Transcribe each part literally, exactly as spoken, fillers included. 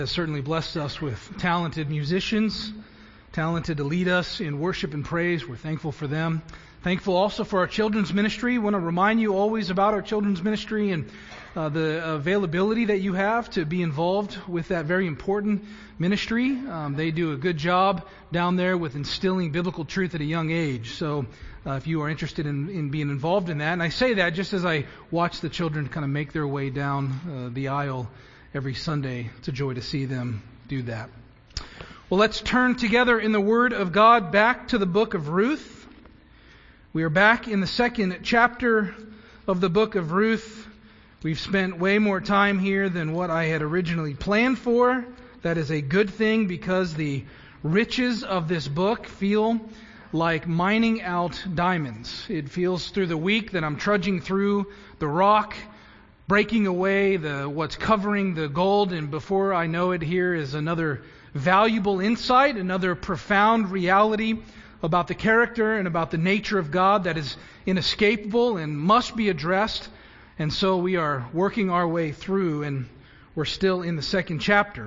Has certainly blessed us with talented musicians, talented to lead us in worship and praise. We're thankful for them. Thankful also for our children's ministry. Want to remind you always about our children's ministry and uh, the availability that you have to be involved with that very important ministry. Um, they do a good job down there with instilling biblical truth at a young age. So uh, if you are interested in, in being involved in that, and I say that just as I watch the children kind of make their way down uh, the aisle every Sunday. It's a joy to see them do that. Well, let's turn together in the Word of God back to the book of Ruth. We are back in the second chapter of the book of Ruth. We've spent way more time here than what I had originally planned for. That is a good thing because the riches of this book feel like mining out diamonds. It feels through the week that I'm trudging through the rock, breaking away the what's covering the gold, and before I know it, here is another valuable insight, another profound reality about the character and about the nature of God that is inescapable and must be addressed. And so we are working our way through, and we're still in the second chapter.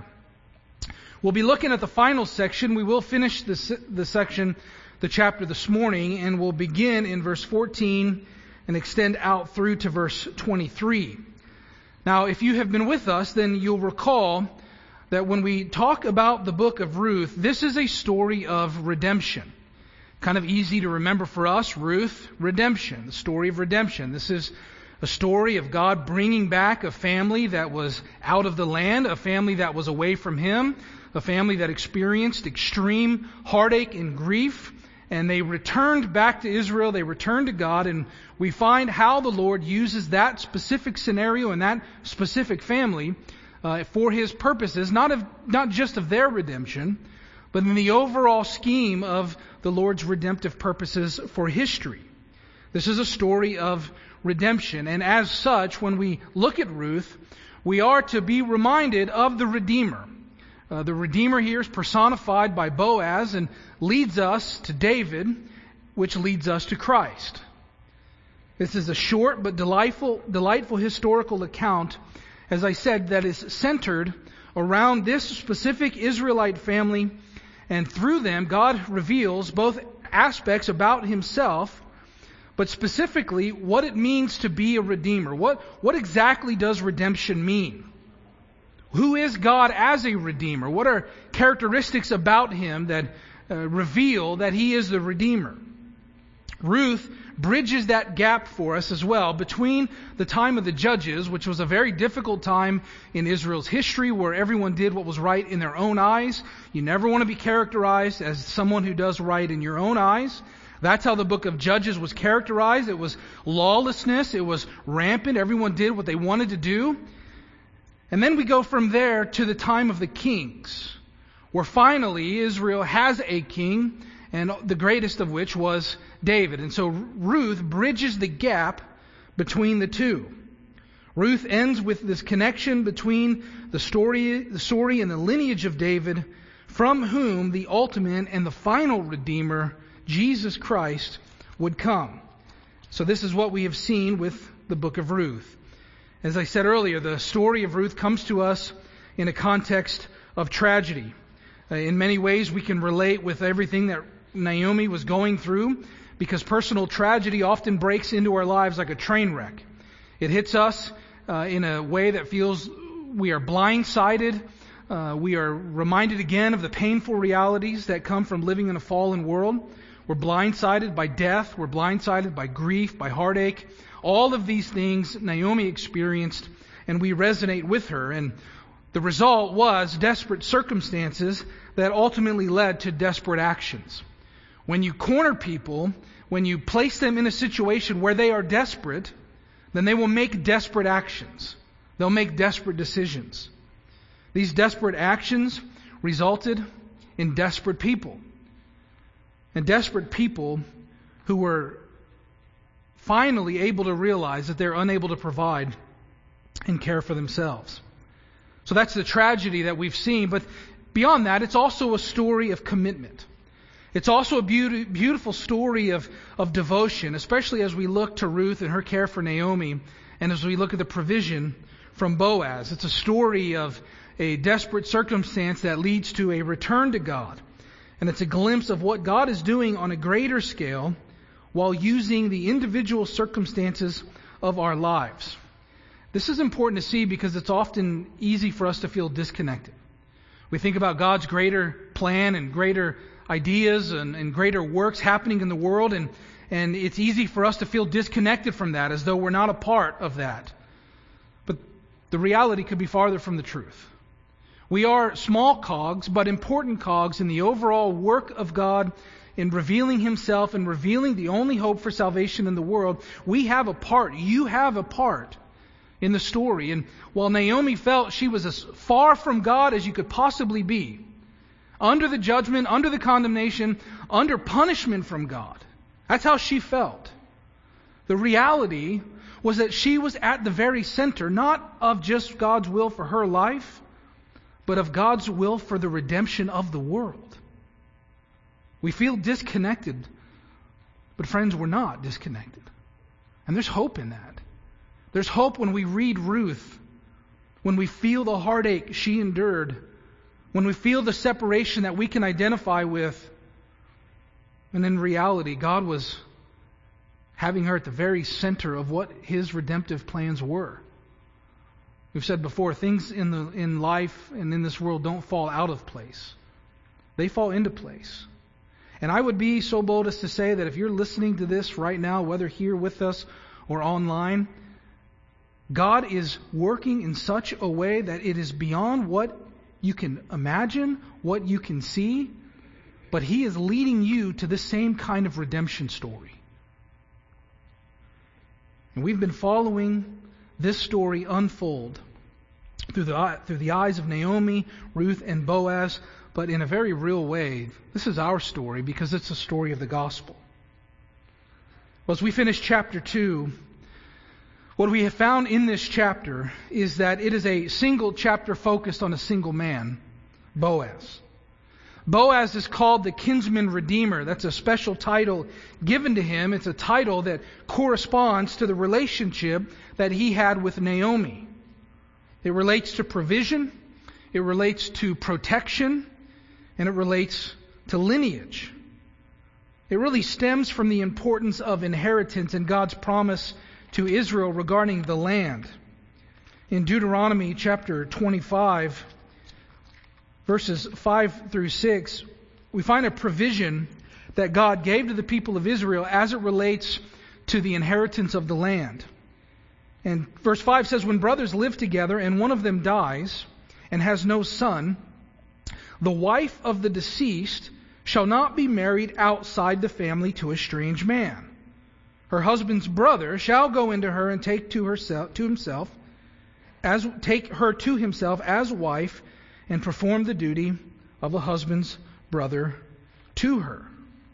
We'll be looking at the final section. We will finish the, the section, the chapter this morning, and we'll begin in verse fourteen and extend out through to verse twenty-three. Now, if you have been with us, then you'll recall that when we talk about the book of Ruth, this is a story of redemption. Kind of easy to remember for us, Ruth, redemption, the story of redemption. This is a story of God bringing back a family that was out of the land, a family that was away from Him, a family that experienced extreme heartache and grief. And they returned back to Israel, they returned to God, and we find how the Lord uses that specific scenario and that specific family uh, for His purposes, not of not just of their redemption, but in the overall scheme of the Lord's redemptive purposes for history. This is a story of redemption, and as such, when we look at Ruth, we are to be reminded of the Redeemer. Uh, the Redeemer here is personified by Boaz and leads us to David, which leads us to Christ. This is a short but delightful, delightful historical account, as I said, that is centered around this specific Israelite family, and through them God reveals both aspects about Himself, but specifically what it means to be a Redeemer. What, what exactly does redemption mean? Who is God as a Redeemer? What are characteristics about Him that uh, reveal that He is the Redeemer? Ruth bridges that gap for us as well between the time of the Judges, which was a very difficult time in Israel's history where everyone did what was right in their own eyes. You never want to be characterized as someone who does right in your own eyes. That's how the book of Judges was characterized. It was lawlessness. It was rampant. Everyone did what they wanted to do. And then we go from there to the time of the kings, where finally Israel has a king, and the greatest of which was David. And so Ruth bridges the gap between the two. Ruth ends with this connection between the story, the story and the lineage of David, from whom the ultimate and the final Redeemer, Jesus Christ, would come. So this is what we have seen with the book of Ruth. As I said earlier, the story of Ruth comes to us in a context of tragedy. Uh, in many ways, we can relate with everything that Naomi was going through, because personal tragedy often breaks into our lives like a train wreck. It hits us uh, in a way that feels we are blindsided. Uh, we are reminded again of the painful realities that come from living in a fallen world. We're blindsided by death. We're blindsided by grief, by heartache. All of these things Naomi experienced, and we resonate with her. And the result was desperate circumstances that ultimately led to desperate actions. When you corner people, when you place them in a situation where they are desperate, then they will make desperate actions. They'll make desperate decisions. These desperate actions resulted in desperate people. And desperate people who were finally able to realize that they're unable to provide and care for themselves. So that's the tragedy that we've seen. But beyond that, it's also a story of commitment. It's also a beauty, beautiful story of, of devotion, especially as we look to Ruth and her care for Naomi, and as we look at the provision from Boaz. It's a story of a desperate circumstance that leads to a return to God. And it's a glimpse of what God is doing on a greater scale while using the individual circumstances of our lives. This is important to see because it's often easy for us to feel disconnected. We think about God's greater plan and greater ideas and, and greater works happening in the world, and, and it's easy for us to feel disconnected from that, as though we're not a part of that. But the reality could be farther from the truth. We are small cogs, but important cogs in the overall work of God in revealing Himself and revealing the only hope for salvation in the world. We have a part. You have a part in the story. And while Naomi felt she was as far from God as you could possibly be, under the judgment, under the condemnation, under punishment from God, that's how she felt. The reality was that she was at the very center, not of just God's will for her life, but of God's will for the redemption of the world. We feel disconnected, but friends, we're not disconnected. And there's hope in that. There's hope when we read Ruth, when we feel the heartache she endured, when we feel the separation that we can identify with. And in reality, God was having her at the very center of what His redemptive plans were. We've said before, things in the in life and in this world don't fall out of place. They fall into place. And I would be so bold as to say that if you're listening to this right now, whether here with us or online, God is working in such a way that it is beyond what you can imagine, what you can see, but He is leading you to the same kind of redemption story. And we've been following this story unfold through the through the eyes of Naomi, Ruth, and Boaz, but in a very real way. This is our story because it's a story of the gospel. Well, as we finish chapter two, what we have found in this chapter is that it is a single chapter focused on a single man, Boaz. Boaz is called the kinsman redeemer. That's a special title given to him. It's a title that corresponds to the relationship that he had with Naomi. It relates to provision, it relates to protection, and it relates to lineage. It really stems from the importance of inheritance and God's promise to Israel regarding the land. In Deuteronomy chapter twenty-five, verses five through six, we find a provision that God gave to the people of Israel as it relates to the inheritance of the land. And verse five says, when brothers live together and one of them dies and has no son, the wife of the deceased shall not be married outside the family to a strange man. Her husband's brother shall go into her and take to herself to himself as take her to himself as wife and perform the duty of a husband's brother to her.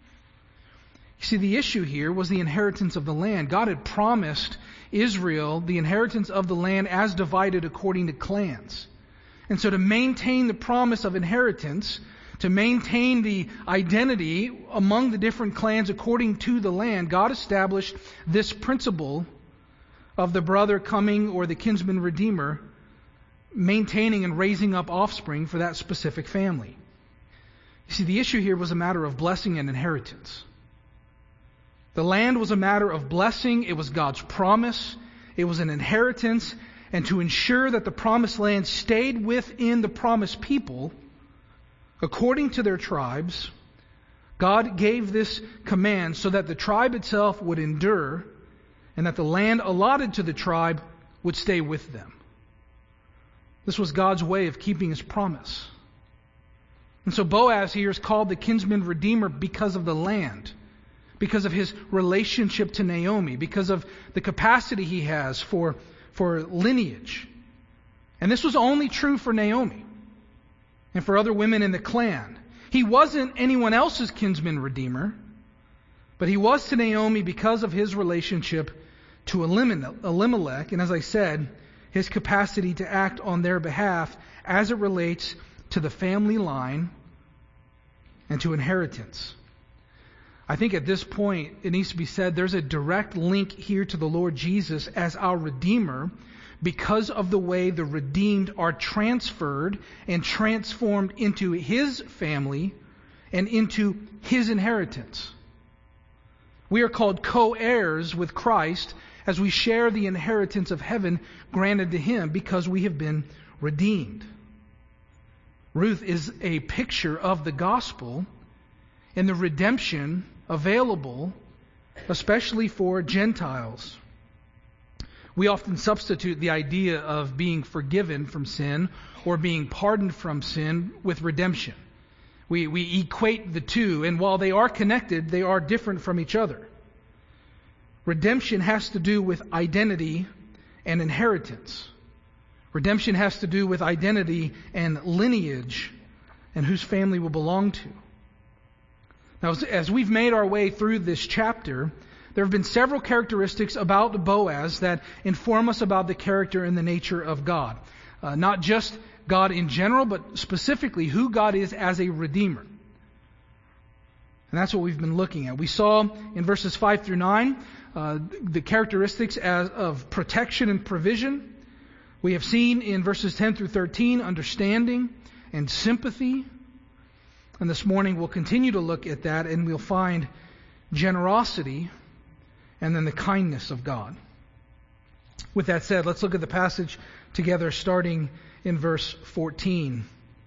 You see, the issue here was the inheritance of the land. God had promised Israel the inheritance of the land as divided according to clans. And so to maintain the promise of inheritance, to maintain the identity among the different clans according to the land, God established this principle of the brother coming, or the kinsman redeemer, maintaining and raising up offspring for that specific family. You see, the issue here was a matter of blessing and inheritance. The land was a matter of blessing. It was God's promise. It was an inheritance. And to ensure that the promised land stayed within the promised people, according to their tribes, God gave this command so that the tribe itself would endure and that the land allotted to the tribe would stay with them. This was God's way of keeping His promise. And so Boaz here is called the kinsman redeemer because of the land, because of his relationship to Naomi, because of the capacity he has for, for lineage. And this was only true for Naomi and for other women in the clan. He wasn't anyone else's kinsman redeemer, but he was to Naomi because of his relationship to Elimelech, and as I said, his capacity to act on their behalf as it relates to the family line and to inheritance. I think at this point it needs to be said there's a direct link here to the Lord Jesus as our Redeemer, because of the way the redeemed are transferred and transformed into His family and into His inheritance. We are called co-heirs with Christ as we share the inheritance of heaven granted to Him because we have been redeemed. Ruth is a picture of the gospel and the redemption available, especially for Gentiles. We often substitute the idea of being forgiven from sin or being pardoned from sin with redemption. We, we equate the two, and while they are connected, they are different from each other. Redemption has to do with identity and inheritance. Redemption has to do with identity and lineage and whose family we'll belong to. Now, as we've made our way through this chapter, there have been several characteristics about Boaz that inform us about the character and the nature of God. Uh, not just God in general, but specifically who God is as a redeemer. And that's what we've been looking at. We saw in verses five through nine uh, the characteristics as, of protection and provision. We have seen in verses ten through thirteen understanding and sympathy. And this morning we'll continue to look at that, and we'll find generosity and then the kindness of God. With that said, let's look at the passage together, starting in verse fourteen.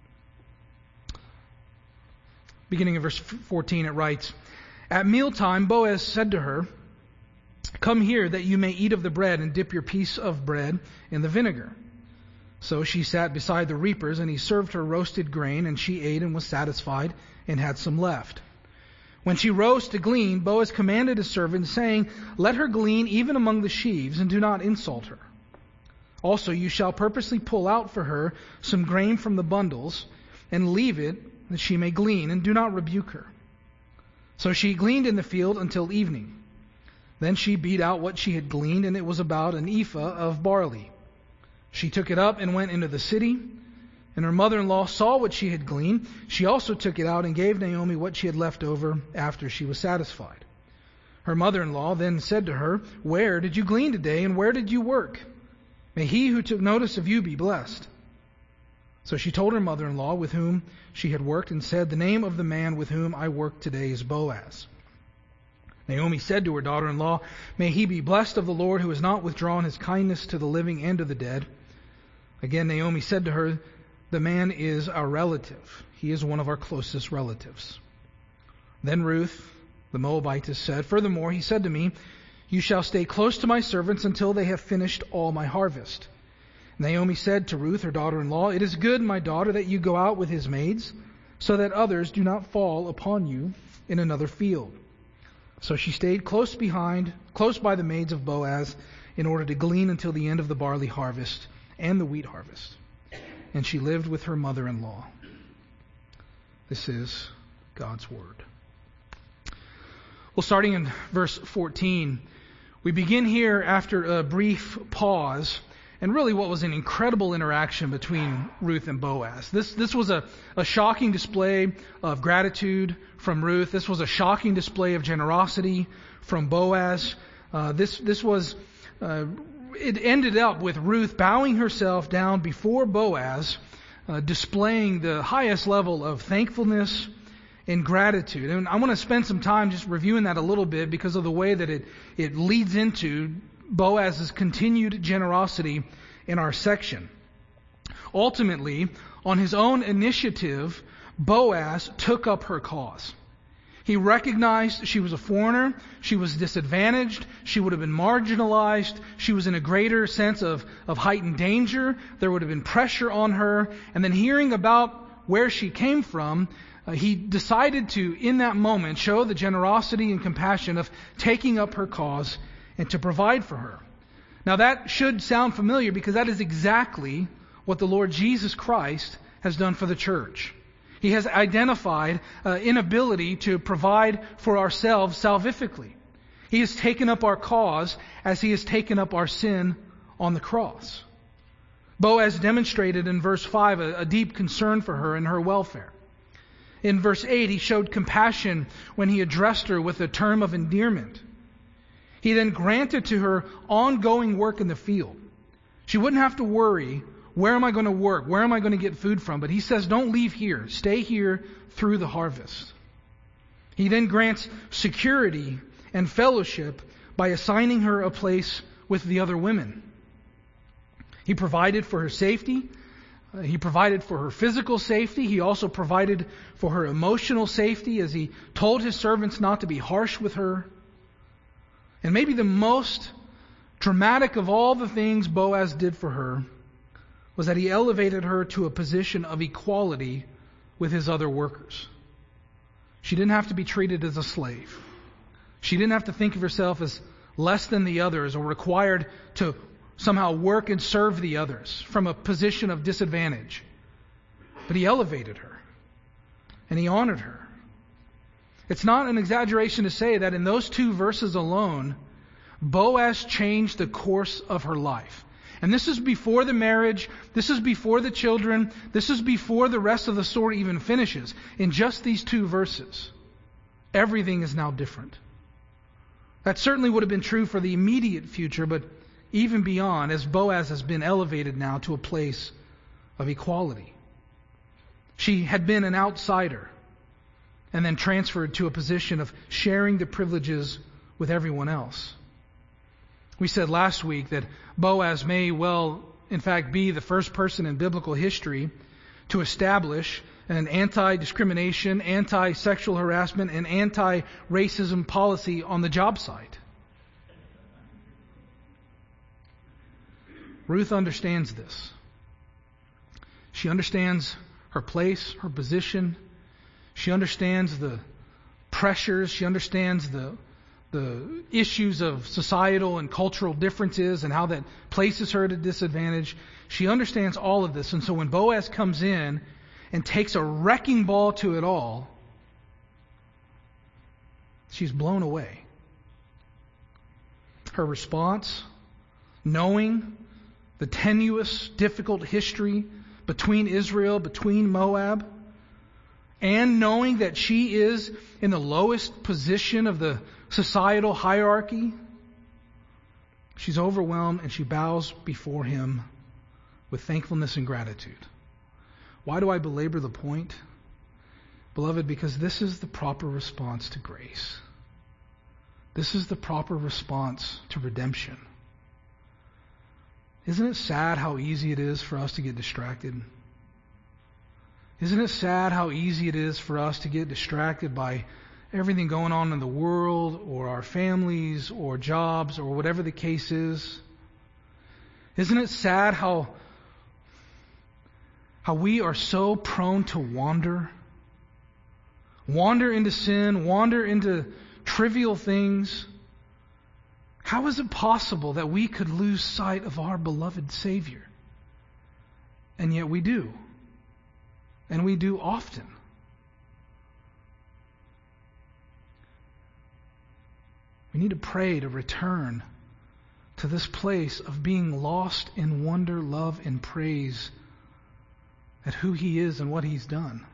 Beginning in verse fourteen, it writes, "At mealtime Boaz said to her, 'Come here, that you may eat of the bread and dip your piece of bread in the vinegar.' So she sat beside the reapers, and he served her roasted grain, and she ate and was satisfied and had some left. When she rose to glean, Boaz commanded his servant, saying, 'Let her glean even among the sheaves, and do not insult her. Also you shall purposely pull out for her some grain from the bundles, and leave it that she may glean, and do not rebuke her.' So she gleaned in the field until evening. Then she beat out what she had gleaned, and it was about an ephah of barley. She took it up and went into the city, and her mother-in-law saw what she had gleaned. She also took it out and gave Naomi what she had left over after she was satisfied. Her mother-in-law then said to her, 'Where did you glean today, and where did you work? May he who took notice of you be blessed.' So she told her mother-in-law with whom she had worked, and said, 'The name of the man with whom I work today is Boaz.' Naomi said to her daughter-in-law, 'May he be blessed of the Lord, who has not withdrawn his kindness to the living and to the dead.' Again Naomi said to her, 'The man is our relative. He is one of our closest relatives.' Then Ruth, the Moabitess, said, 'Furthermore, he said to me, you shall stay close to my servants until they have finished all my harvest.' Naomi said to Ruth, her daughter-in-law, 'It is good, my daughter, that you go out with his maids, so that others do not fall upon you in another field.' So she stayed close behind, close by the maids of Boaz, in order to glean until the end of the barley harvest and the wheat harvest. And she lived with her mother-in-law." This is God's word. Well, starting in verse fourteen, we begin here after a brief pause, and really what was an incredible interaction between Ruth and Boaz. This this was a, a shocking display of gratitude from Ruth. This was a shocking display of generosity from Boaz. Uh, this this was uh, it ended up with Ruth bowing herself down before Boaz, uh, displaying the highest level of thankfulness and gratitude. And I want to spend some time just reviewing that a little bit because of the way that it, it leads into Boaz's continued generosity in our section. Ultimately, on his own initiative, Boaz took up her cause. He recognized she was a foreigner, she was disadvantaged, she would have been marginalized, she was in a greater sense of, of heightened danger, there would have been pressure on her, and then hearing about where she came from, uh, he decided to, in that moment, show the generosity and compassion of taking up her cause and to provide for her. Now that should sound familiar because that is exactly what the Lord Jesus Christ has done for the church. He has identified uh, inability to provide for ourselves salvifically. He has taken up our cause as He has taken up our sin on the cross. Boaz demonstrated in verse five a, a deep concern for her and her welfare. In verse eight, he showed compassion when he addressed her with a term of endearment. He then granted to her ongoing work in the field. She wouldn't have to worry, where am I going to work? Where am I going to get food from? But he says, don't leave here. Stay here through the harvest. He then grants security and fellowship by assigning her a place with the other women. He provided for her safety. Uh, he provided for her physical safety. He also provided for her emotional safety as he told his servants not to be harsh with her. And maybe the most dramatic of all the things Boaz did for her was that he elevated her to a position of equality with his other workers. She didn't have to be treated as a slave. She didn't have to think of herself as less than the others or required to somehow work and serve the others from a position of disadvantage. But he elevated her and he honored her. It's not an exaggeration to say that in those two verses alone, Boaz changed the course of her life. And this is before the marriage, this is before the children, this is before the rest of the story even finishes. In just these two verses, everything is now different. That certainly would have been true for the immediate future, but even beyond, as Boaz has been elevated now to a place of equality. She had been an outsider and then transferred to a position of sharing the privileges with everyone else. We said last week that Boaz may well, in fact, be the first person in biblical history to establish an anti-discrimination, anti-sexual harassment, and anti-racism policy on the job site. Ruth understands this. She understands her place, her position. She understands the pressures. She understands the the issues of societal and cultural differences and how that places her at a disadvantage. She understands all of this. And so when Boaz comes in and takes a wrecking ball to it all, she's blown away. Her response, knowing the tenuous, difficult history between Israel, between Moab, and knowing that she is in the lowest position of the societal hierarchy, she's overwhelmed and she bows before him with thankfulness and gratitude. Why do I belabor the point? Beloved, because this is the proper response to grace. This is the proper response to redemption. Isn't it sad how easy it is for us to get distracted? Isn't it sad how easy it is for us to get distracted by everything going on in the world or our families or jobs or whatever the case is? Isn't it sad how, how we are so prone to wander? Wander into sin, wander into trivial things. How is it possible that we could lose sight of our beloved Savior? And yet we do. And we do often. We need to pray to return to this place of being lost in wonder, love, and praise at who He is and what He's done.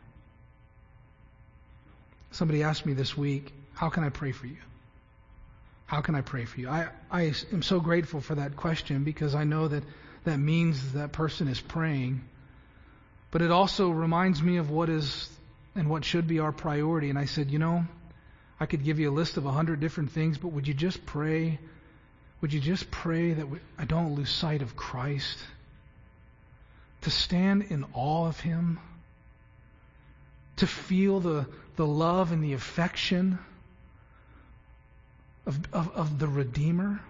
Somebody asked me this week, how can I pray for you? How can I pray for you? I, I am so grateful for that question because I know that that means that person is praying. But it also reminds me of what is and what should be our priority. And I said, you know, I could give you a list of a hundred different things, but would you just pray? Would you just pray that I don't lose sight of Christ? To stand in awe of Him? To feel the, the love and the affection of, of, of the Redeemer?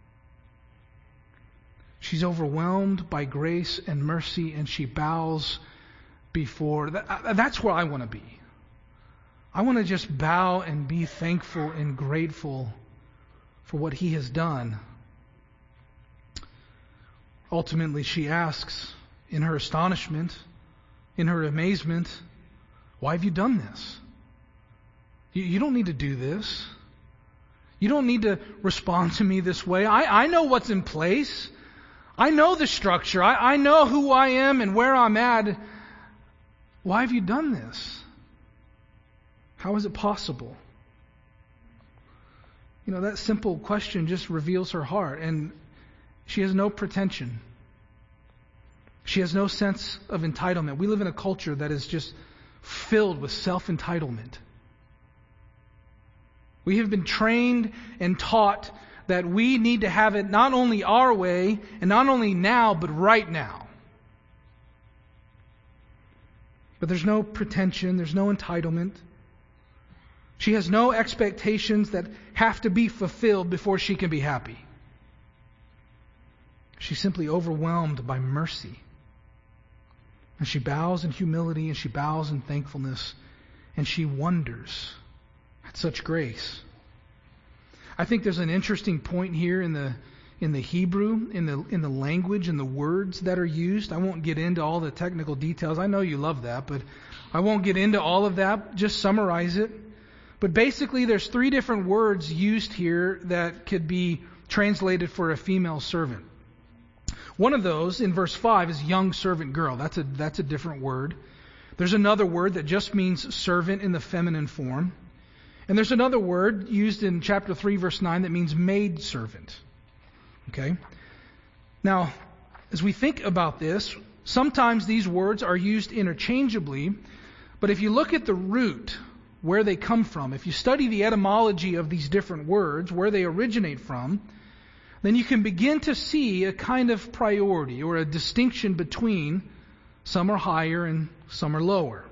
She's overwhelmed by grace and mercy, and she bows before. That, that's where I want to be. I want to just bow and be thankful and grateful for what He has done. Ultimately, she asks, in her astonishment, in her amazement, why have you done this? You, you don't need to do this. You don't need to respond to me this way. I, I know what's in place. I know the structure. I, I know who I am and where I'm at. Why have you done this? How is it possible? You know, that simple question just reveals her heart, and she has no pretension. She has no sense of entitlement. We live in a culture that is just filled with self-entitlement. We have been trained and taught that we need to have it not only our way, and not only now, but right now. But there's no pretension, there's no entitlement. She has no expectations that have to be fulfilled before she can be happy. She's simply overwhelmed by mercy. And she bows in humility, and she bows in thankfulness, and she wonders at such grace. I think there's an interesting point here in the in the Hebrew, in the in the language and the words that are used. I won't get into all the technical details. I know you love that, but I won't get into all of that. Just summarize it. But basically, there's three different words used here that could be translated for a female servant. One of those, in verse five, is young servant girl. That's a that's a different word. There's another word that just means servant in the feminine form. And there's another word used in chapter three, verse nine, that means maid servant. Okay? Now, as we think about this, sometimes these words are used interchangeably, but if you look at the root, where they come from, if you study the etymology of these different words, where they originate from, then you can begin to see a kind of priority or a distinction between some are higher and some are lower.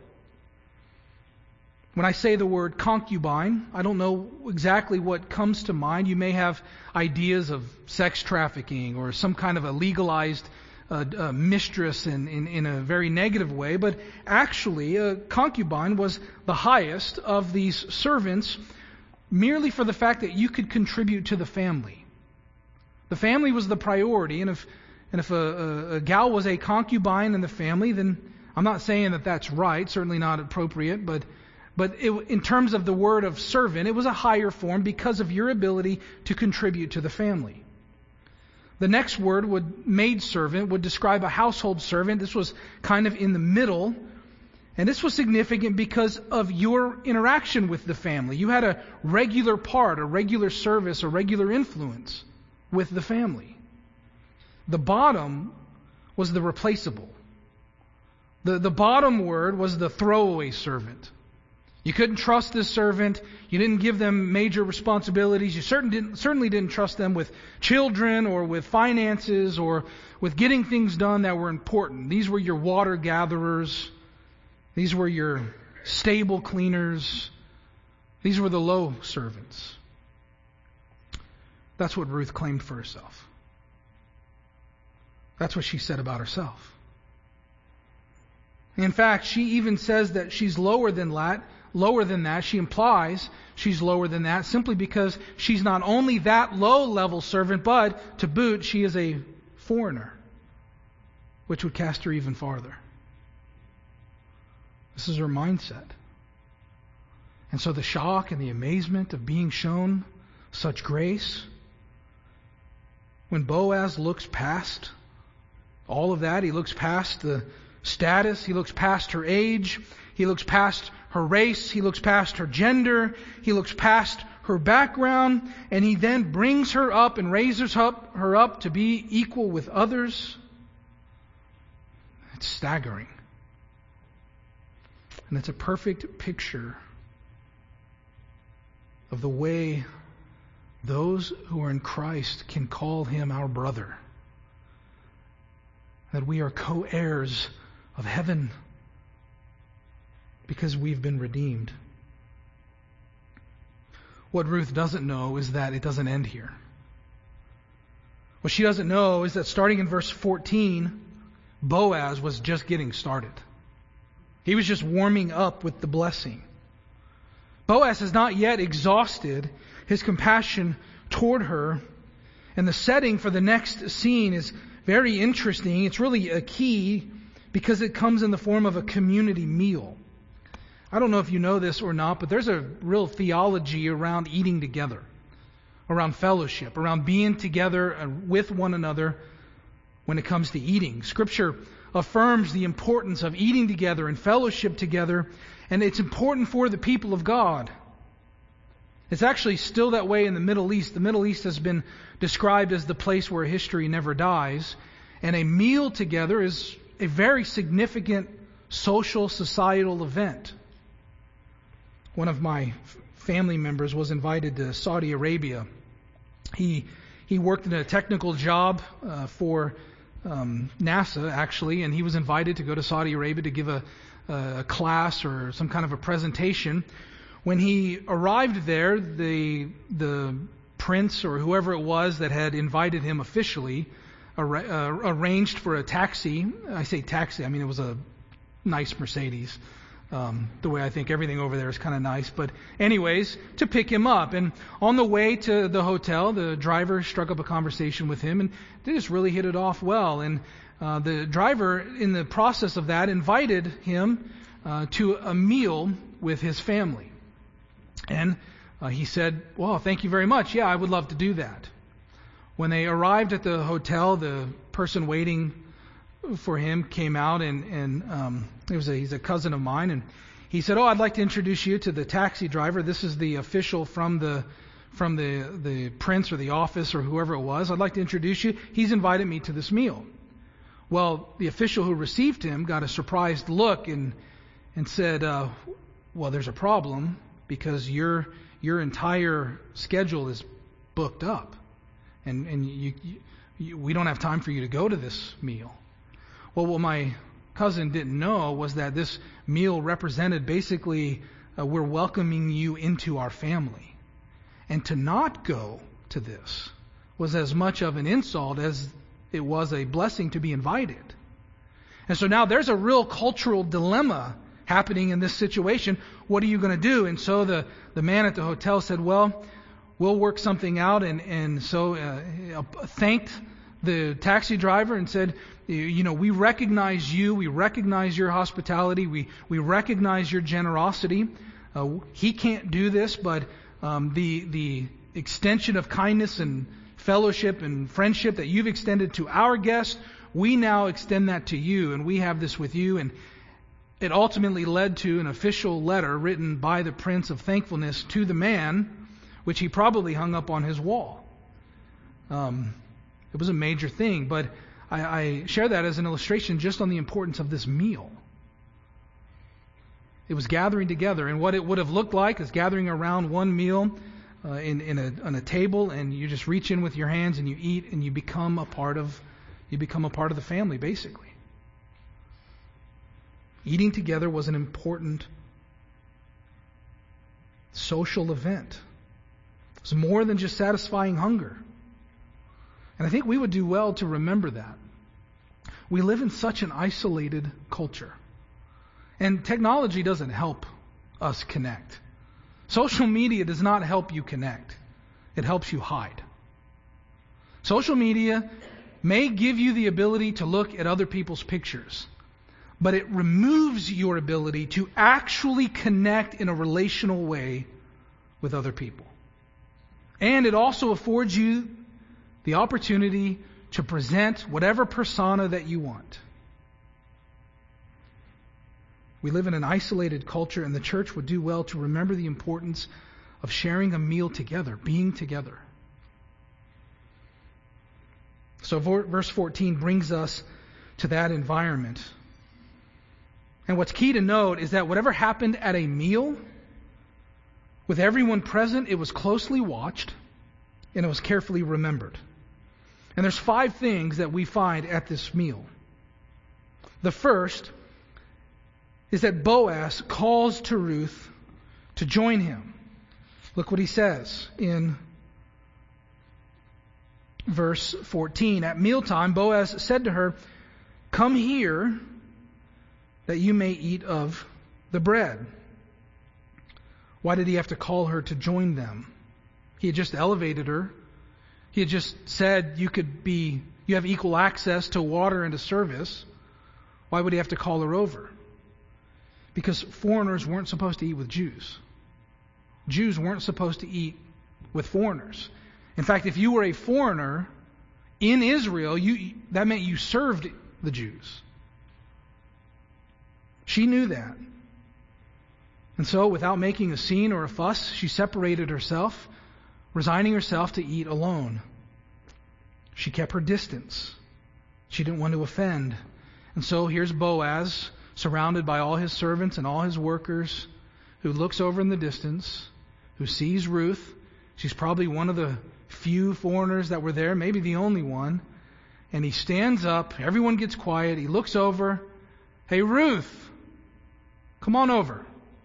When I say the word concubine, I don't know exactly what comes to mind. You may have ideas of sex trafficking or some kind of a legalized uh, uh, mistress in, in, in a very negative way, but actually a concubine was the highest of these servants merely for the fact that you could contribute to the family. The family was the priority, and if and if a, a, a gal was a concubine in the family, then I'm not saying that that's right, certainly not appropriate, but but it, in terms of the word of servant, it was a higher form because of your ability to contribute to the family. The next word, would maidservant, would describe a household servant. This was kind of in the middle, and this was significant because of your interaction with the family. You had a regular part, a regular service, a regular influence with the family. The bottom was the replaceable. The, the bottom word was the throwaway servant. You couldn't trust this servant. You didn't give them major responsibilities. You certain didn't, certainly didn't trust them with children or with finances or with getting things done that were important. These were your water gatherers. These were your stable cleaners. These were the low servants. That's what Ruth claimed for herself. That's what she said about herself. In fact, she even says that she's lower than that. Lower than that. She implies she's lower than that simply because she's not only that low-level servant, but to boot, she is a foreigner, which would cast her even farther. This is her mindset. And so the shock and the amazement of being shown such grace, when Boaz looks past all of that, he looks past the status, he looks past her age, he looks past her race, he looks past her gender, he looks past her background, and he then brings her up and raises up, her up to be equal with others. It's staggering. And it's a perfect picture of the way those who are in Christ can call Him our brother. That we are co-heirs of heaven because we've been redeemed. What Ruth doesn't know is that it doesn't end here. What she doesn't know is that starting in verse fourteen, Boaz was just getting started. He was just warming up with the blessing. Boaz has not yet exhausted his compassion toward her, and the setting for the next scene is very interesting. It's really a key because it comes in the form of a community meal. I don't know if you know this or not, but there's a real theology around eating together, around fellowship, around being together with one another when it comes to eating. Scripture affirms the importance of eating together and fellowship together, and it's important for the people of God. It's actually still that way in the Middle East. The Middle East has been described as the place where history never dies, and a meal together is a very significant social, societal event. One of my family members was invited to Saudi Arabia. He he worked in a technical job uh, for um, NASA, actually, and he was invited to go to Saudi Arabia to give a, a class or some kind of a presentation. When he arrived there, the the prince or whoever it was that had invited him officially ar- uh, arranged for a taxi. I say taxi, I mean it was a nice Mercedes. Um, the way I think everything over there is kind of nice. But anyways, to pick him up. And on the way to the hotel, the driver struck up a conversation with him, and they just really hit it off well. And uh, the driver, in the process of that, invited him uh, to a meal with his family. And uh, he said, well, thank you very much. Yeah, I would love to do that. When they arrived at the hotel, the person waiting for him came out, and, and um, it was a, he's a cousin of mine, and he said, oh, I'd like to introduce you to the taxi driver. This is the official from the from the, the prince or the office or whoever it was. I'd like to introduce you. He's invited me to this meal. Well, the official who received him got a surprised look and and said, uh, well, there's a problem because your your entire schedule is booked up, and and you, you, we don't have time for you to go to this meal. Well, what my cousin didn't know was that this meal represented basically uh, we're welcoming you into our family. And to not go to this was as much of an insult as it was a blessing to be invited. And so now there's a real cultural dilemma happening in this situation. What are you going to do? And so the, the man at the hotel said, well, we'll work something out. And, and so uh, thanked the taxi driver and said, you know, we recognize you, we recognize your hospitality, we, we recognize your generosity. Uh, he can't do this, but um, the the extension of kindness and fellowship and friendship that you've extended to our guests, we now extend that to you, and we have this with you. And it ultimately led to an official letter written by the Prince of Thankfulness to the man, which he probably hung up on his wall. Um, it was a major thing, but I, I share that as an illustration just on the importance of this meal. It was gathering together, and what it would have looked like is gathering around one meal uh, in, in a, on a table, and you just reach in with your hands and you eat, and you become a part of you become a part of the family, basically. Eating together was an important social event. It was more than just satisfying hunger. And I think we would do well to remember that. We live in such an isolated culture. And technology doesn't help us connect. Social media does not help you connect. It helps you hide. Social media may give you the ability to look at other people's pictures, but it removes your ability to actually connect in a relational way with other people. And it also affords you the opportunity to present whatever persona that you want. We live in an isolated culture, and the church would do well to remember the importance of sharing a meal together, being together. So verse fourteen brings us to that environment. And what's key to note is that whatever happened at a meal, with everyone present, it was closely watched and it was carefully remembered. And there's five things that we find at this meal. The first is that Boaz calls to Ruth to join him. Look what he says in verse fourteen. At mealtime, Boaz said to her, "Come here, that you may eat of the bread." Why did he have to call her to join them? He had just elevated her. He had just said you could be, you have equal access to water and to service. Why would he have to call her over? Because foreigners weren't supposed to eat with Jews. Jews weren't supposed to eat with foreigners. In fact, if you were a foreigner in Israel, you, that meant you served the Jews. She knew that. And so, without making a scene or a fuss, she separated herself, resigning herself to eat alone. She kept her distance. She didn't want to offend. And so here's Boaz, surrounded by all his servants and all his workers, who looks over in the distance, who sees Ruth. She's probably one of the few foreigners that were there, maybe the only one. And he stands up, everyone gets quiet, he looks over, "Hey Ruth, come on over."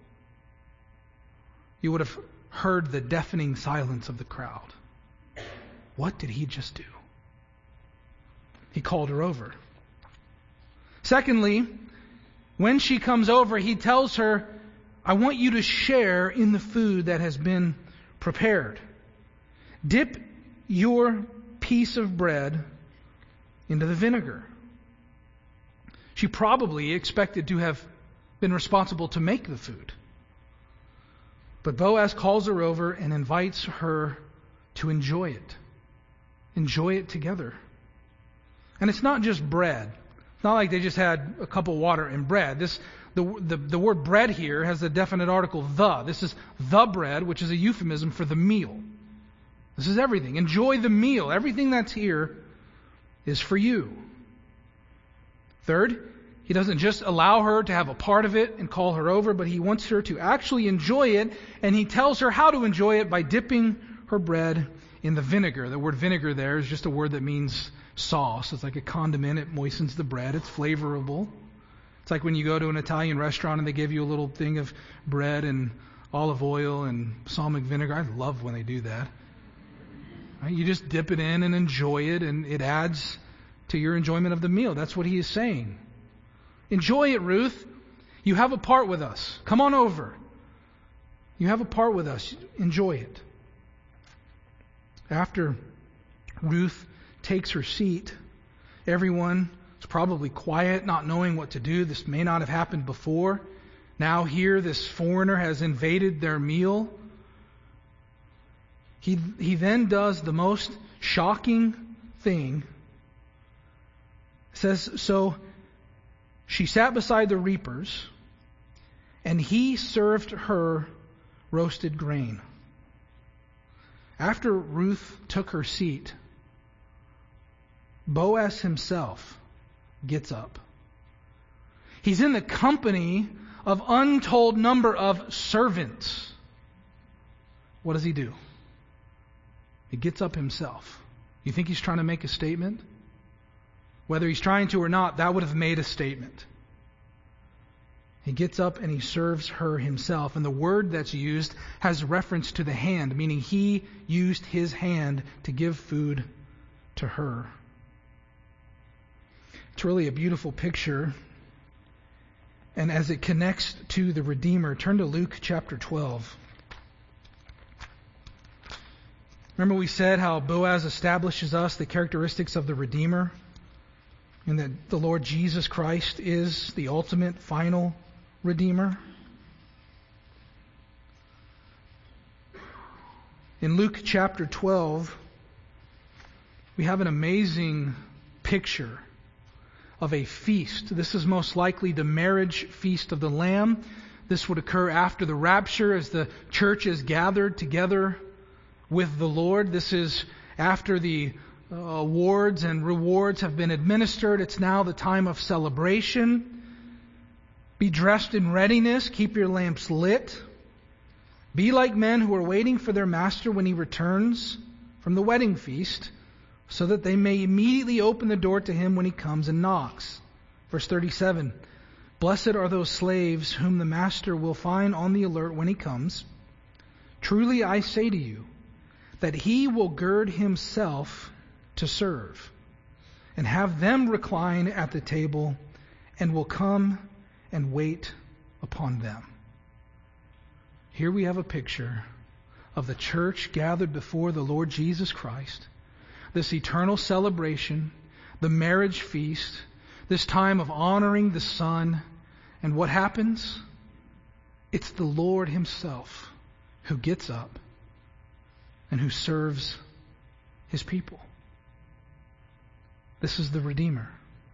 You would have heard the deafening silence of the crowd. What did he just do? He called her over. Secondly, when she comes over, he tells her, "I want you to share in the food that has been prepared. Dip your piece of bread into the vinegar." She probably expected to have been responsible to make the food. But Boaz calls her over and invites her to enjoy it. Enjoy it together. And it's not just bread. It's not like they just had a cup of water and bread. This the, the, the word bread here has a definite article, the. This is the bread, which is a euphemism for the meal. This is everything. Enjoy the meal. Everything that's here is for you. Third, he doesn't just allow her to have a part of it and call her over, but he wants her to actually enjoy it, and he tells her how to enjoy it by dipping her bread in the vinegar. The word vinegar there is just a word that means sauce. It's like a condiment. It moistens the bread. It's flavorable. It's like when you go to an Italian restaurant and they give you a little thing of bread and olive oil and balsamic vinegar. I love when they do that. Right? You just dip it in and enjoy it, and it adds to your enjoyment of the meal. That's what he is saying. Enjoy it, Ruth. You have a part with us. Come on over. You have a part with us. Enjoy it. After Ruth takes her seat, everyone is probably quiet, not knowing what to do. This may not have happened before. Now here, this foreigner has invaded their meal. He, he then does the most shocking thing. It says, so she sat beside the reapers, and he served her roasted grain. After Ruth took her seat, Boaz himself gets up. He's in the company of untold number of servants. What does he do? He gets up himself. You think he's trying to make a statement? Whether he's trying to or not, that would have made a statement. He gets up and he serves her himself. And the word that's used has reference to the hand, meaning he used his hand to give food to her. It's really a beautiful picture. And as it connects to the Redeemer, turn to Luke chapter twelve. Remember we said how Boaz establishes us the characteristics of the Redeemer, and that the Lord Jesus Christ is the ultimate, final Redeemer? In Luke chapter twelve, we have an amazing picture of a feast. This is most likely the marriage feast of the Lamb. This would occur after the rapture as the church is gathered together with the Lord. This is after the uh, awards and rewards have been administered. It's now the time of celebration. Be dressed in readiness. Keep your lamps lit. Be like men who are waiting for their master when he returns from the wedding feast, so that they may immediately open the door to him when he comes and knocks. Verse thirty-seven, blessed are those slaves whom the master will find on the alert when he comes. Truly I say to you, that he will gird himself to serve, and have them recline at the table, and will come and wait upon them. Here we have a picture of the church gathered before the Lord Jesus Christ, this eternal celebration, the marriage feast, this time of honoring the Son. And what happens? It's the Lord himself who gets up and who serves his people. This is the Redeemer.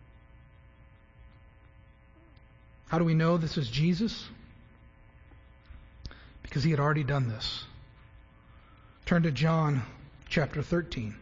How do we know this is Jesus? Because he had already done this. Turn to John chapter thirteen.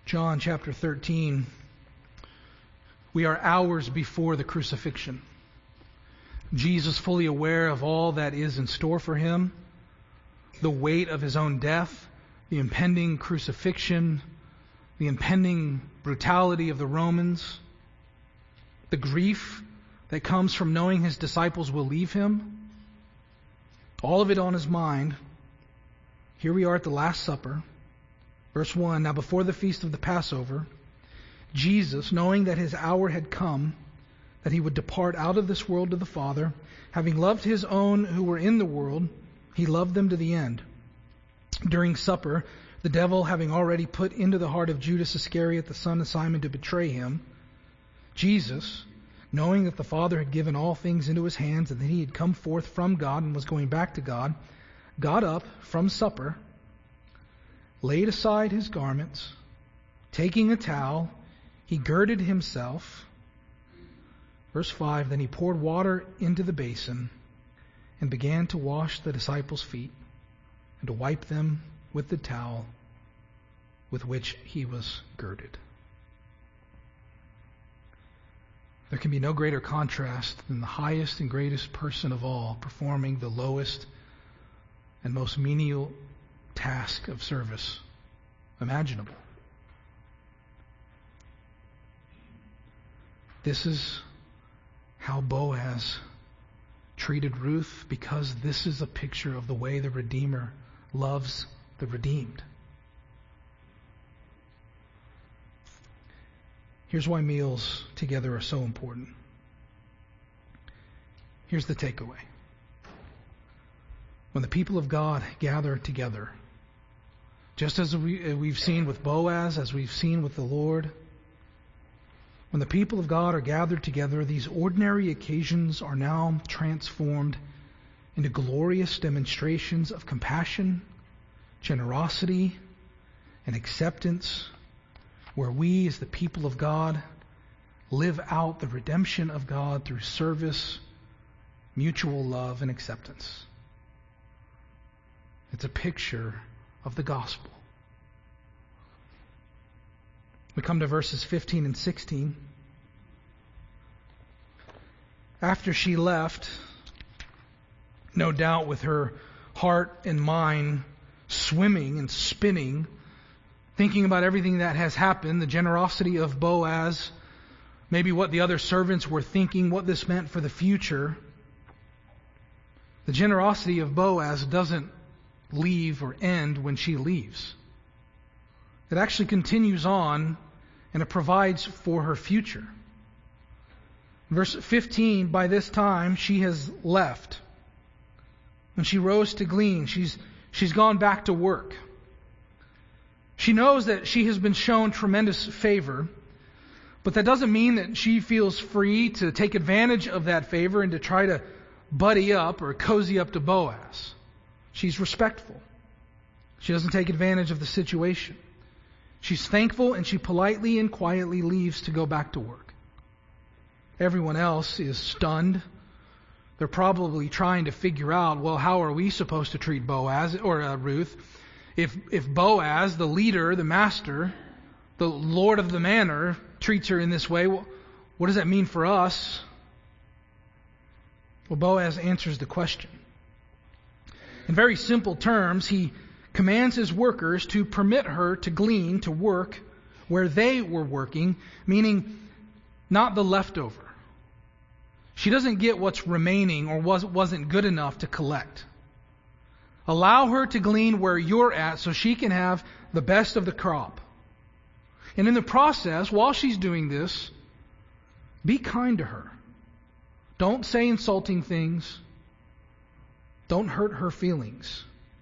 John chapter thirteen, we are hours before the crucifixion. Jesus, fully aware of all that is in store for him, the weight of his own death, the impending crucifixion, the impending brutality of the Romans, the grief that comes from knowing his disciples will leave him, all of it on his mind. Here we are at the Last Supper. Verse one, now before the feast of the Passover, Jesus, knowing that his hour had come, that he would depart out of this world to the Father, having loved his own who were in the world, he loved them to the end. During supper, the devil having already put into the heart of Judas Iscariot, the son of Simon, to betray him, Jesus, knowing that the Father had given all things into his hands and that he had come forth from God and was going back to God, got up from supper, laid aside his garments, taking a towel, he girded himself. Verse five, then he poured water into the basin and began to wash the disciples' feet and to wipe them with the towel with which he was girded. There can be no greater contrast than the highest and greatest person of all performing the lowest and most menial task of service imaginable. This is how Boaz treated Ruth, because this is a picture of the way the Redeemer loves the redeemed. Here's why meals together are so important. Here's the takeaway. When the people of God gather together, just as we, we've seen with Boaz, as we've seen with the Lord, when the people of God are gathered together, these ordinary occasions are now transformed into glorious demonstrations of compassion, generosity, and acceptance, where we as the people of God live out the redemption of God through service, mutual love, and acceptance. It's a picture of the gospel. We come to verses fifteen and sixteen. After she left, no doubt with her heart and mind swimming and spinning, thinking about everything that has happened, the generosity of Boaz, maybe what the other servants were thinking, what this meant for the future. The generosity of Boaz doesn't leave or end when she leaves. It actually continues on, and it provides for her future. Verse fifteen, by this time she has left. When she rose to glean, she's she's gone back to work. She knows that she has been shown tremendous favor, but that doesn't mean that she feels free to take advantage of that favor and to try to buddy up or cozy up to Boaz. She's respectful. She doesn't take advantage of the situation. She's thankful, and she politely and quietly leaves to go back to work. Everyone else is stunned. They're probably trying to figure out, well, how are we supposed to treat Boaz or uh, Ruth? If if Boaz, the leader, the master, the lord of the manor, treats her in this way, well, what does that mean for us? Well, Boaz answers the question. In very simple terms, he commands his workers to permit her to glean, to work where they were working, meaning not the leftover. She doesn't get what's remaining or was, wasn't good enough to collect. Allow her to glean where you're at so she can have the best of the crop. And in the process, while she's doing this, be kind to her. Don't say insulting things. Don't hurt her feelings.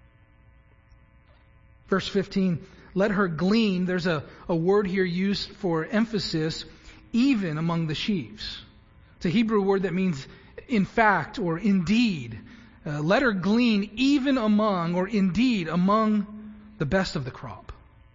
Verse fifteen, let her glean. There's a, a word here used for emphasis, even among the sheaves. It's a Hebrew word that means in fact or indeed. Uh, let her glean even among or indeed among the best of the crop.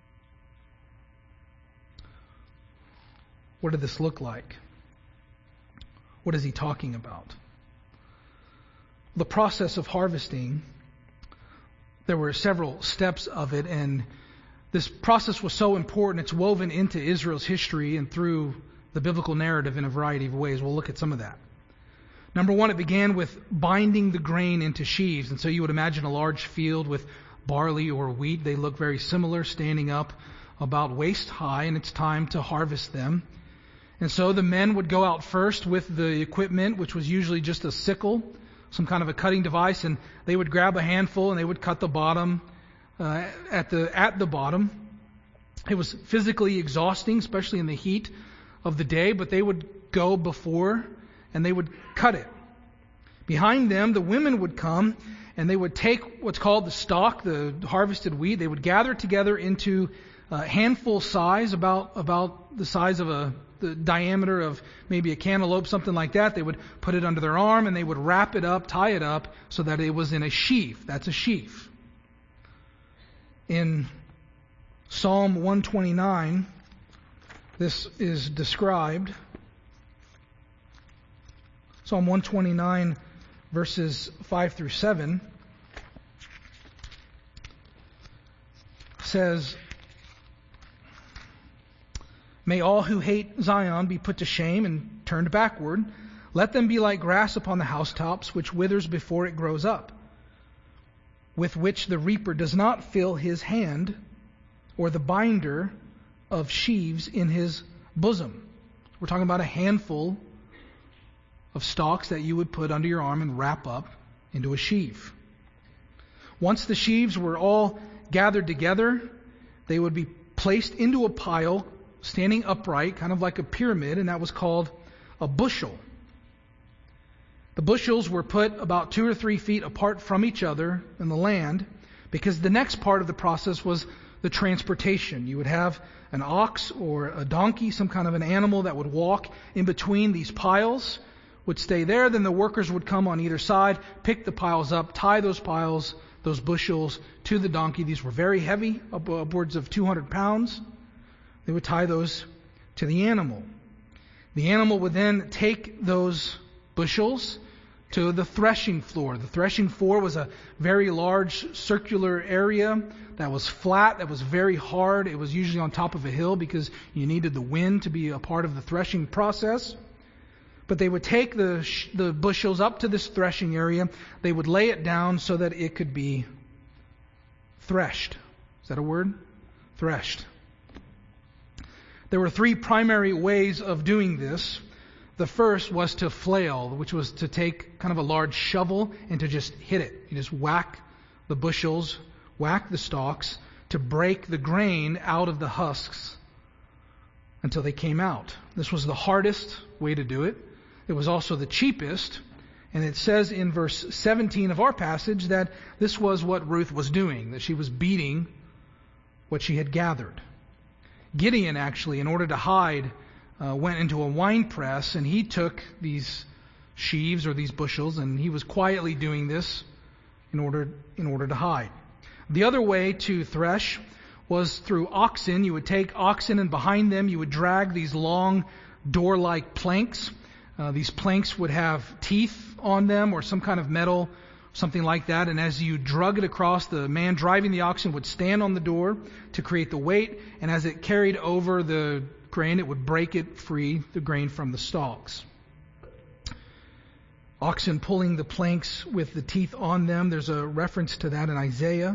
What did this look like? What is he talking about? The process of harvesting, there were several steps of it, and This process was so important, it's woven into Israel's history and through the biblical narrative in a variety of ways. We'll look at some of that. Number one, it began with binding the grain into sheaves. And so you would imagine a large field with barley or wheat. They look very similar, standing up about waist high, and it's time to harvest them. And so the men would go out first with the equipment, which was usually just a sickle, some kind of a cutting device, and they would grab a handful and they would cut the bottom uh, at the at the bottom. It was physically exhausting, especially in the heat of the day, but they would go before and they would cut it. Behind them, the women would come and they would take what's called the stalk, the harvested wheat. They would gather together into a handful size, about about the size of a the diameter of maybe a cantaloupe, something like that. They would put it under their arm and they would wrap it up, tie it up so that it was in a sheaf. That's a sheaf. In Psalm one twenty-nine, this is described. Psalm one twenty-nine, verses five through seven, says, "May all who hate Zion be put to shame and turned backward. Let them be like grass upon the housetops, which withers before it grows up, with which the reaper does not fill his hand, or the binder of sheaves in his bosom." We're talking about a handful of stalks that you would put under your arm and wrap up into a sheaf. Once the sheaves were all gathered together, they would be placed into a pile standing upright, kind of like a pyramid, and that was called a bushel. The bushels were put about two or three feet apart from each other in the land, because the next part of the process was the transportation. You would have an ox or a donkey, some kind of an animal that would walk in between these piles, would stay there. Then the workers would come on either side, pick the piles up, tie those piles, those bushels, to the donkey. These were very heavy, upwards of two hundred pounds. They would tie those to the animal. The animal would then take those bushels to the threshing floor. The threshing floor was a very large circular area that was flat, that was very hard. It was usually on top of a hill because you needed the wind to be a part of the threshing process. But they would take the sh- the bushels up to this threshing area. They would lay it down so that it could be threshed. Is that a word? Threshed. There were three primary ways of doing this. The first was to flail, which was to take kind of a large shovel and to just hit it. You just whack the bushels, whack the stalks to break the grain out of the husks until they came out. This was the hardest way to do it. It was also the cheapest. And it says in verse seventeen of our passage that this was what Ruth was doing, that she was beating what she had gathered. Gideon, actually, in order to hide, uh, went into a wine press, and he took these sheaves or these bushels, and he was quietly doing this in order in order to hide. The other way to thresh was through oxen. You would take oxen, and behind them you would drag these long door-like planks. Uh, these planks would have teeth on them or some kind of metal, something like that. And as you drug it across, the man driving the oxen would stand on the door to create the weight. And as it carried over the grain, it would break it free, the grain from the stalks. Oxen pulling the planks with the teeth on them. There's a reference to that in Isaiah.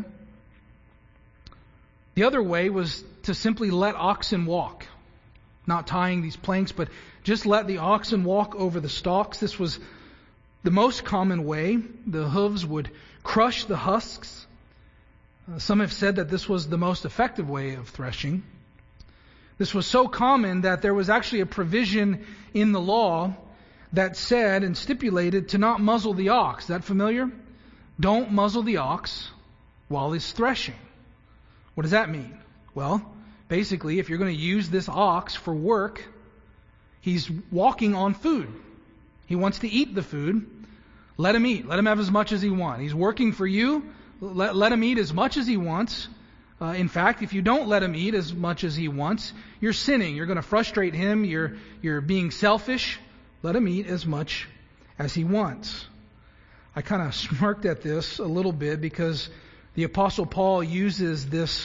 The other way was to simply let oxen walk. Not tying these planks, but just let the oxen walk over the stalks. This was the most common way. The hooves would crush the husks. Uh, some have said that this was the most effective way of threshing. This was so common that there was actually a provision in the law that said and stipulated to not muzzle the ox. Is that familiar? Don't muzzle the ox while it's threshing. What does that mean? Well, basically, if you're going to use this ox for work, he's walking on food. He wants to eat the food. Let him eat. Let him have as much as he wants. He's working for you. Let, let him eat as much as he wants. Uh, in fact, if you don't let him eat as much as he wants, you're sinning. You're going to frustrate him. You're, you're being selfish. Let him eat as much as he wants. I kind of smirked at this a little bit because the Apostle Paul uses this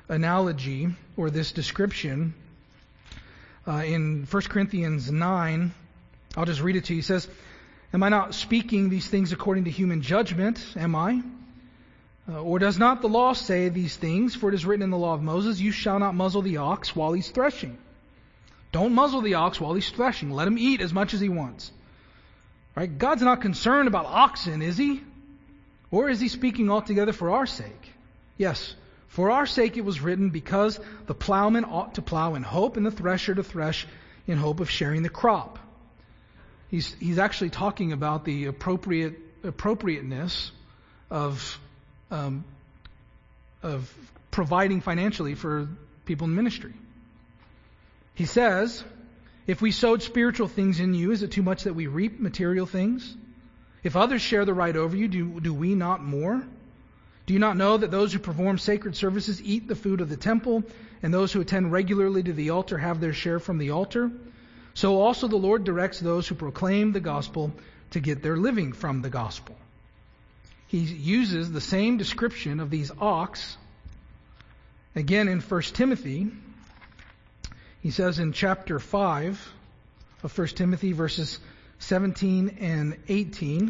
analogy or this description uh, in First Corinthians nine. I'll just read it to you. He says, "Am I not speaking these things according to human judgment? Am I? Uh, or does not the law say these things? For it is written in the law of Moses, you shall not muzzle the ox while he's threshing." Don't muzzle the ox while he's threshing. Let him eat as much as he wants. Right? God's not concerned about oxen, is he? Or is he speaking altogether for our sake? Yes, for our sake it was written, because the plowman ought to plow in hope and the thresher to thresh in hope of sharing the crop. He's he's actually talking about the appropriate appropriateness of um, of providing financially for people in ministry. He says, "If we sowed spiritual things in you, is it too much that we reap material things? If others share the right over you, do, do we not more? Do you not know that those who perform sacred services eat the food of the temple, and those who attend regularly to the altar have their share from the altar? So also the Lord directs those who proclaim the gospel to get their living from the gospel." He uses the same description of these ox again in First Timothy. He says in chapter five of First Timothy, verses seventeen and eighteen,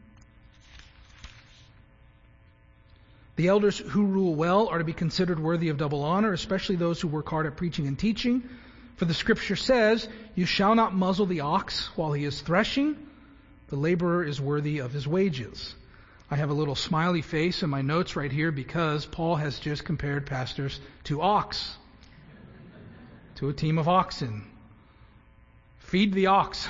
"The elders who rule well are to be considered worthy of double honor, especially those who work hard at preaching and teaching. For the scripture says, you shall not muzzle the ox while he is threshing. The laborer is worthy of his wages." I have a little smiley face in my notes right here because Paul has just compared pastors to ox, to a team of oxen. Feed the ox.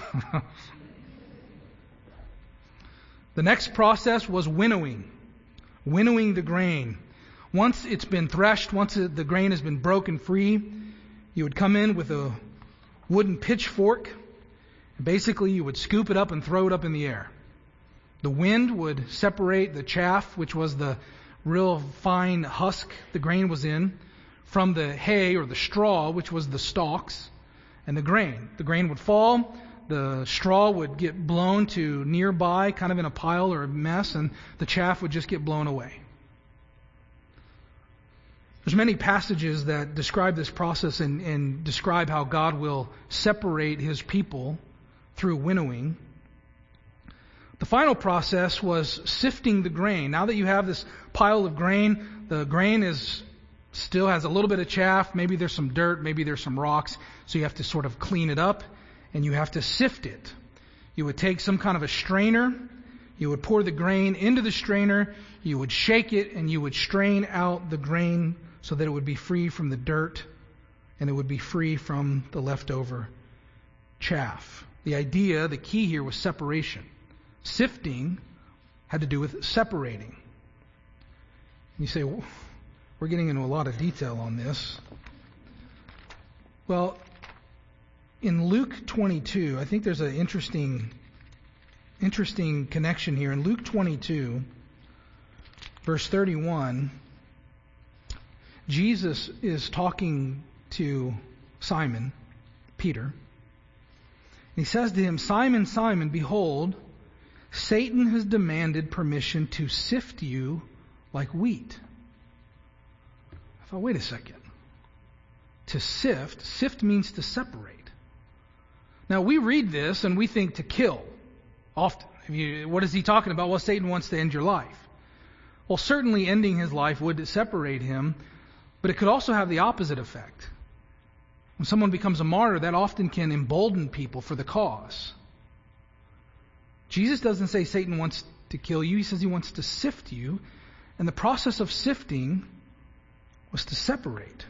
The next process was winnowing. Winnowing the grain. Once it's been threshed, once the grain has been broken free, you would come in with a wooden pitchfork. And basically, you would scoop it up and throw it up in the air. The wind would separate the chaff, which was the real fine husk the grain was in, from the hay or the straw, which was the stalks, and the grain. The grain would fall, the straw would get blown to nearby, kind of in a pile or a mess, and the chaff would just get blown away. There's many passages that describe this process and, and describe how God will separate His people through winnowing. The final process was sifting the grain. Now that you have this pile of grain, the grain is still has a little bit of chaff, maybe there's some dirt, maybe there's some rocks, so you have to sort of clean it up, and you have to sift it. You would take some kind of a strainer, you would pour the grain into the strainer, you would shake it, and you would strain out the grain so that it would be free from the dirt, and it would be free from the leftover chaff. The idea, the key here was separation. Sifting had to do with separating. You say, well, we're getting into a lot of detail on this. Well, in Luke twenty-two, I think there's an interesting, interesting connection here. In Luke twenty-two, verse thirty-one, Jesus is talking to Simon, Peter. He says to him, "Simon, Simon, behold, Satan has demanded permission to sift you like wheat." I thought, wait a second. To sift, sift means to separate. Now we read this and we think to kill. Often. If you, what is he talking about? Well, Satan wants to end your life. Well, certainly ending his life would separate him, but it could also have the opposite effect. When someone becomes a martyr, that often can embolden people for the cause. Jesus doesn't say Satan wants to kill you. He says he wants to sift you. And the process of sifting was to separate.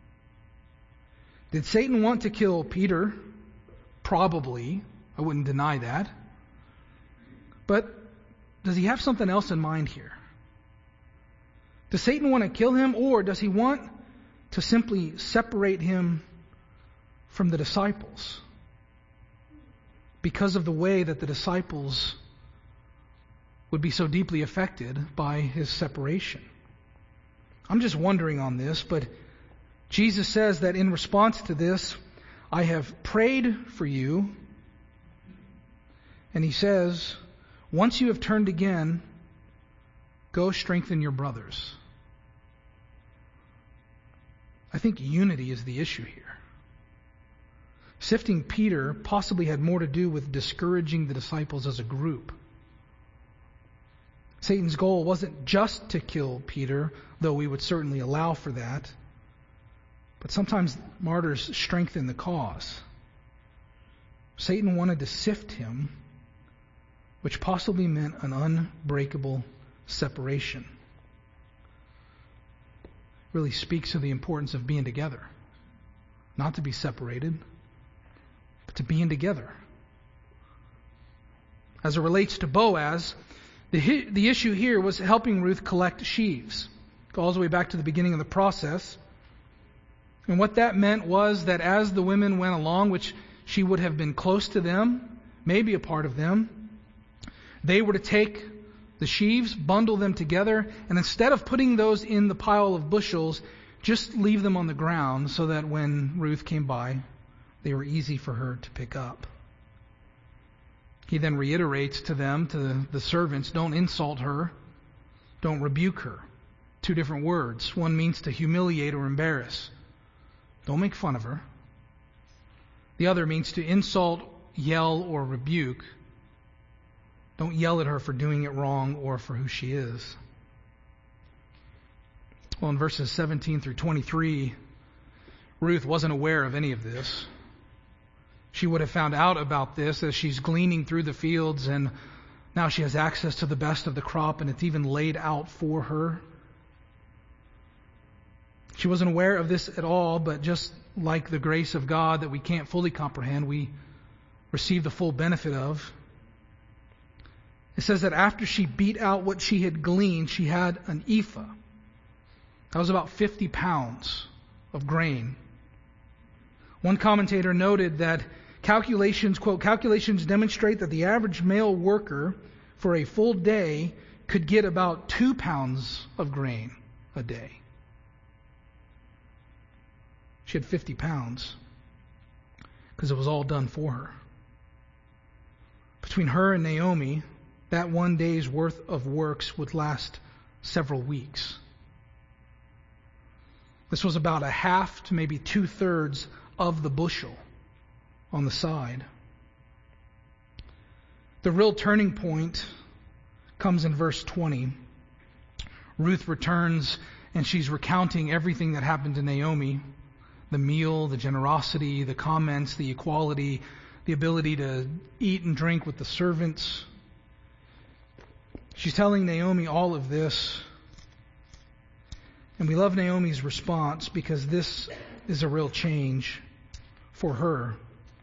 Did Satan want to kill Peter? Probably. I wouldn't deny that. But does he have something else in mind here? Does Satan want to kill him, or does he want to simply separate him from the disciples? Because of the way that the disciples would be so deeply affected by his separation. I'm just wondering on this, but Jesus says that in response to this, I have prayed for you. And he says, once you have turned again, go strengthen your brothers. I think unity is the issue here. Sifting Peter possibly had more to do with discouraging the disciples as a group. Satan's goal wasn't just to kill Peter, though we would certainly allow for that. But sometimes martyrs strengthen the cause. Satan wanted to sift him, which possibly meant an unbreakable separation. Really speaks of the importance of being together. Not to be separated, but to being together. As it relates to Boaz, the, the issue here was helping Ruth collect sheaves. It goes all the way back to the beginning of the process. And what that meant was that as the women went along, which she would have been close to them, maybe a part of them, they were to take the sheaves, bundle them together, and instead of putting those in the pile of bushels, just leave them on the ground so that when Ruth came by, they were easy for her to pick up. He then reiterates to them, to the servants, don't insult her, don't rebuke her. Two different words. One means to humiliate or embarrass. Don't make fun of her. The other means to insult, yell, or rebuke. Don't yell at her for doing it wrong or for who she is. Well, in verses seventeen through twenty-three, Ruth wasn't aware of any of this. She would have found out about this as she's gleaning through the fields, and now she has access to the best of the crop, and it's even laid out for her. She wasn't aware of this at all, but just like the grace of God that we can't fully comprehend, we receive the full benefit of. It says that after she beat out what she had gleaned, she had an ephah. That was about fifty pounds of grain. One commentator noted that calculations, quote, calculations demonstrate that the average male worker for a full day could get about two pounds of grain a day. She had fifty pounds because it was all done for her. Between her and Naomi, that one day's worth of works would last several weeks. This was about a half to maybe two-thirds of the bushel on the side. The real turning point comes in verse twenty. Ruth returns and she's recounting everything that happened to Naomi. The meal, the generosity, the comments, the equality, the ability to eat and drink with the servants. She's telling Naomi all of this. And we love Naomi's response because this is a real change for her.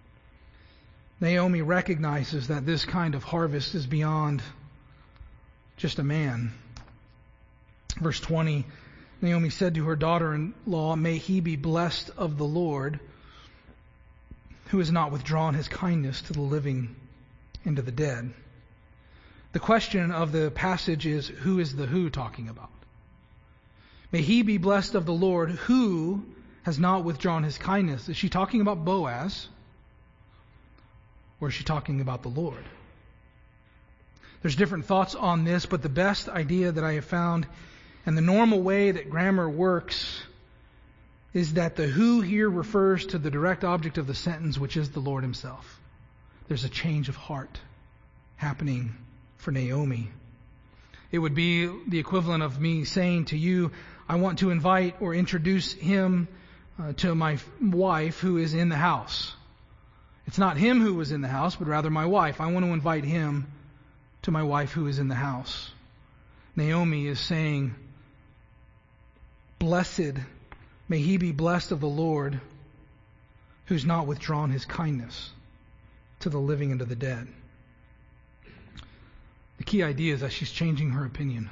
Naomi recognizes that this kind of harvest is beyond just a man. Verse twenty, Naomi said to her daughter-in-law, "May he be blessed of the Lord, who has not withdrawn his kindness to the living and to the dead." The question of the passage is, who is the who talking about? May he be blessed of the Lord, who has not withdrawn his kindness. Is she talking about Boaz? Or is she talking about the Lord? There's different thoughts on this, but the best idea that I have found, and the normal way that grammar works, is that the who here refers to the direct object of the sentence, which is the Lord himself. There's a change of heart happening for Naomi. It would be the equivalent of me saying to you, I want to invite or introduce him uh, to my wife who is in the house. It's not him who was in the house, but rather my wife. I want to invite him to my wife who is in the house. Naomi is saying, blessed, may he be blessed of the Lord, who's not withdrawn his kindness to the living and to the dead. The key idea is that she's changing her opinion.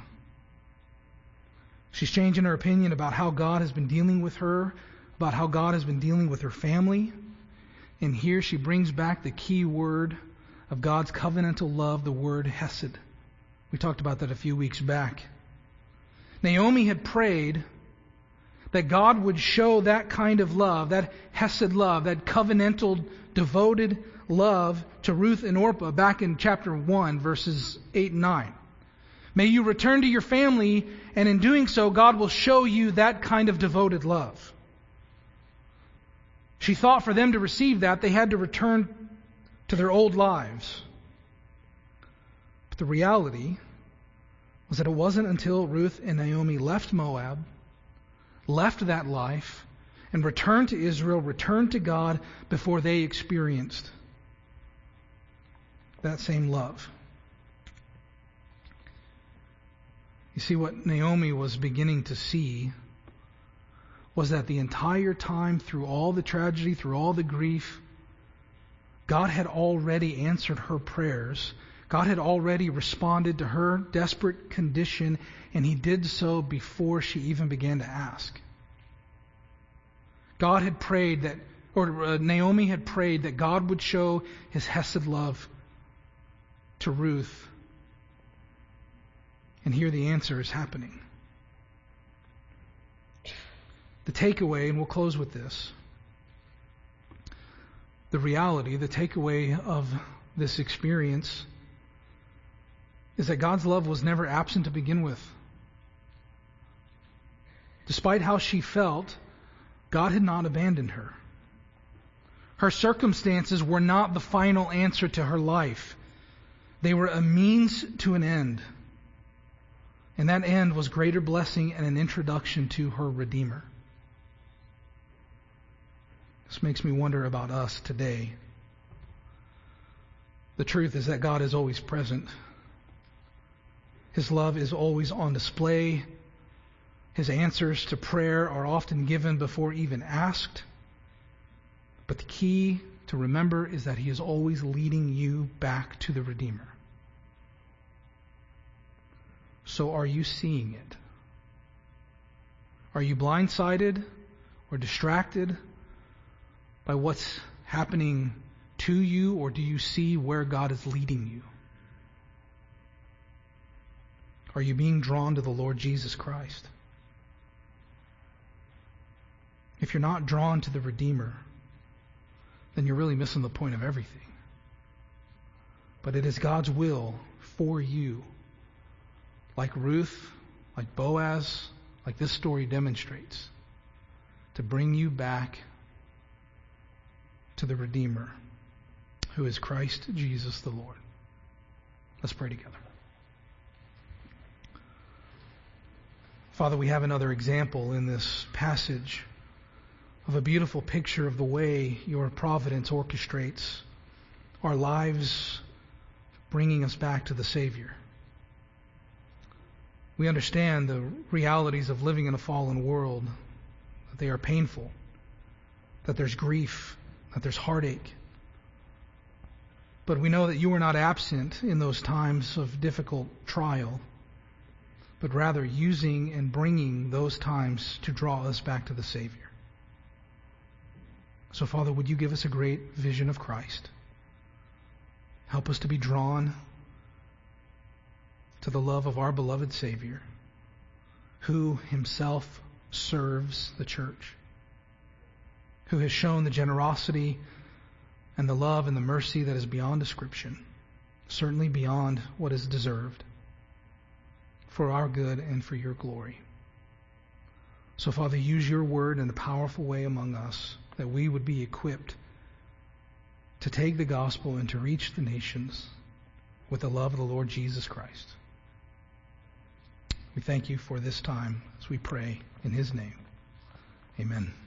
She's changing her opinion about how God has been dealing with her, about how God has been dealing with her family. And here she brings back the key word of God's covenantal love, the word hesed. We talked about that a few weeks back. Naomi had prayed that God would show that kind of love, that hesed love, that covenantal, devoted love to Ruth and Orpah back in chapter one, verses eight and nine. May you return to your family, and in doing so, God will show you that kind of devoted love. She thought for them to receive that, they had to return to their old lives. But the reality was that it wasn't until Ruth and Naomi left Moab, left that life, and returned to Israel, returned to God, before they experienced that same love. You see, what Naomi was beginning to see was that the entire time, through all the tragedy, through all the grief, God had already answered her prayers. God had already responded to her desperate condition, and He did so before she even began to ask. God had prayed that, or uh, Naomi had prayed that God would show His hesed love to Ruth. And here the answer is happening. The takeaway, and we'll close with this. The reality, the takeaway of this experience is that God's love was never absent to begin with. Despite how she felt, God had not abandoned her. Her circumstances were not the final answer to her life. They were a means to an end. And that end was greater blessing and an introduction to her Redeemer. This makes me wonder about us today. The truth is that God is always present. His love is always on display. His answers to prayer are often given before even asked. But the key to remember is that He is always leading you back to the Redeemer. So are you seeing it? Are you blindsided or distracted by what's happening to you, or do you see where God is leading you? Are you being drawn to the Lord Jesus Christ? If you're not drawn to the Redeemer, then you're really missing the point of everything. But it is God's will for you, like Ruth, like Boaz, like this story demonstrates, to bring you back to the Redeemer, who is Christ Jesus the Lord. Let's pray together. Father, we have another example in this passage of a beautiful picture of the way your providence orchestrates our lives, bringing us back to the Savior. We understand the realities of living in a fallen world, that they are painful, that there's grief, that there's heartache. But we know that you are not absent in those times of difficult trial, but rather using and bringing those times to draw us back to the Savior. So, Father, would you give us a great vision of Christ? Help us to be drawn to the love of our beloved Savior, who Himself serves the church, who has shown the generosity and the love and the mercy that is beyond description, certainly beyond what is deserved, for our good and for your glory. So, Father, use your word in a powerful way among us, that we would be equipped to take the gospel and to reach the nations with the love of the Lord Jesus Christ. We thank you for this time as we pray in His name. Amen.